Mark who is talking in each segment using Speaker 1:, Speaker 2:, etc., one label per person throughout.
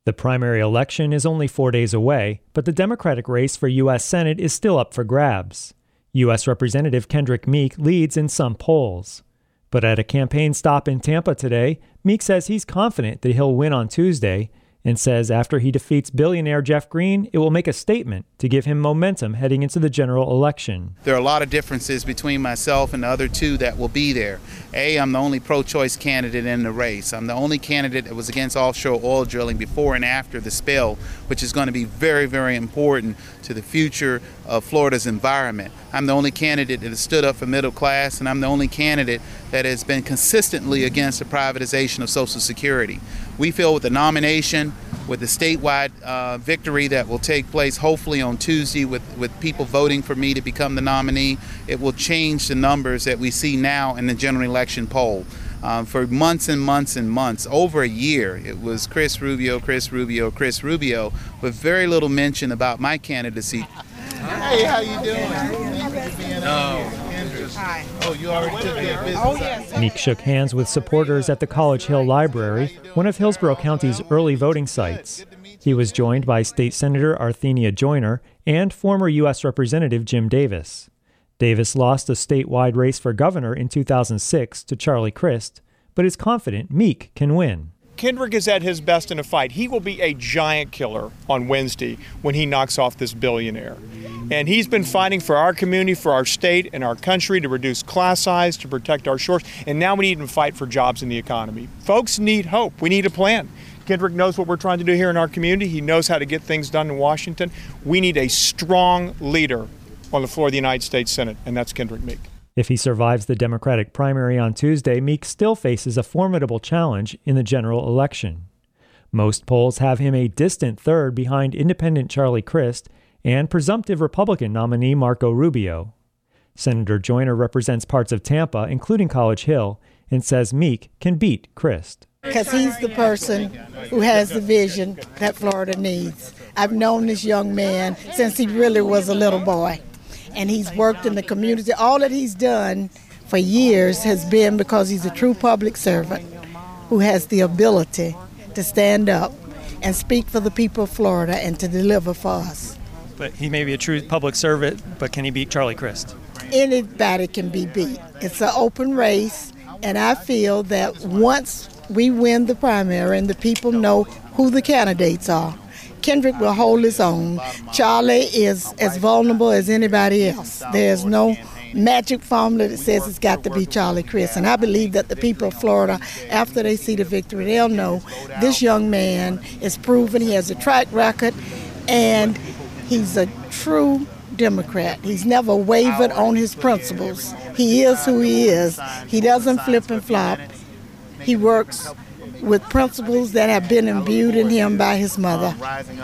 Speaker 1: The primary election is only 4 days away, but the Democratic race for U.S. Senate is still up for grabs. U.S. Representative Kendrick Meek leads in some polls. But at a campaign stop in Tampa today, Meek says he's confident that he'll win on Tuesday, and says after he defeats billionaire Jeff Green, it will make a statement to give him momentum heading into the general election.
Speaker 2: There are a lot of differences between myself and the other two that will be there. I'm the only pro-choice candidate in the race. I'm the only candidate that was against offshore oil drilling before and after the spill, which is going to be very, very important to the future of Florida's environment. I'm the only candidate that has stood up for middle class, and I'm the only candidate that has been consistently against the privatization of Social Security. We feel with the nomination, with the statewide victory that will take place hopefully on Tuesday with people voting for me to become the nominee, it will change the numbers that we see now in the general election poll. For months and months and months, over a year, it was Chris Rubio, Chris Rubio, Chris Rubio, with very little mention about my candidacy. Hey, how you doing? Thank you for being Hi. Oh, you already took care of business. Oh, yes.
Speaker 1: Meek shook hands with supporters at the College Hill Library, one of Hillsborough County's early voting sites. He was joined by State Senator Arthenia Joyner and former U.S. Representative Jim Davis. Davis lost a statewide race for governor in 2006 to Charlie Crist, but is confident Meek can win.
Speaker 3: Kendrick is at his best in a fight. He will be a giant killer on Wednesday when he knocks off this billionaire. And he's been fighting for our community, for our state and our country, to reduce class size, to protect our shores. And now we need to fight for jobs in the economy. Folks need hope. We need a plan. Kendrick knows what we're trying to do here in our community. He knows how to get things done in Washington. We need a strong leader on the floor of the United States Senate, and that's Kendrick Meek.
Speaker 1: If he survives the Democratic primary on Tuesday, Meek still faces a formidable challenge in the general election. Most polls have him a distant third behind independent Charlie Crist and presumptive Republican nominee Marco Rubio. Senator Joyner represents parts of Tampa, including College Hill, and says Meek can beat Crist.
Speaker 4: Because he's the person who has the vision that Florida needs. I've known this young man since he really was a little boy. And he's worked in the community. All that he's done for years has been because he's a true public servant who has the ability to stand up and speak for the people of Florida and to deliver for us.
Speaker 1: But he may be a true public servant, but can he beat Charlie Crist?
Speaker 4: Anybody can be beat. It's an open race, and I feel that once we win the primary and the people know who the candidates are, Kendrick will hold his own. Charlie is as vulnerable as anybody else. There's no magic formula that says it's got to be Charlie Crist. And I believe that the people of Florida, after they see the victory, they'll know this young man is proven. He has a track record, and he's a true Democrat. He's never wavered on his principles. He is who he is. He doesn't flip and flop. He works with principles that have been imbued in him by his mother,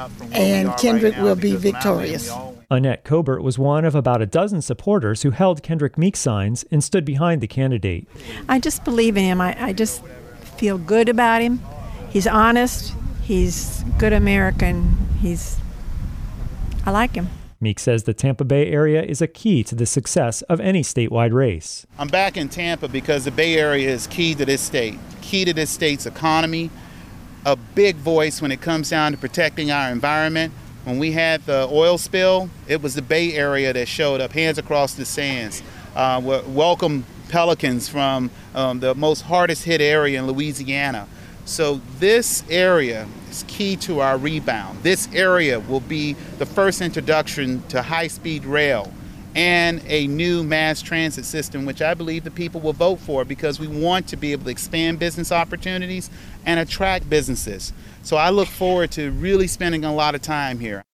Speaker 4: and Kendrick will be victorious.
Speaker 1: Annette Cobert was one of about a dozen supporters who held Kendrick Meek signs and stood behind the candidate.
Speaker 5: I just believe in him. I just feel good about him. He's honest. He's a good American. I like him.
Speaker 1: Meek says the Tampa Bay area is a key to the success of any statewide race.
Speaker 2: I'm back in Tampa because the Bay Area is key to this state, key to this state's economy, a big voice when it comes down to protecting our environment. When we had the oil spill, it was the Bay Area that showed up, hands across the sands. Welcome Pelicans from the most hardest hit area in Louisiana. So this area is key to our rebound. This area will be the first introduction to high-speed rail and a new mass transit system, which I believe the people will vote for because we want to be able to expand business opportunities and attract businesses. So I look forward to really spending a lot of time here.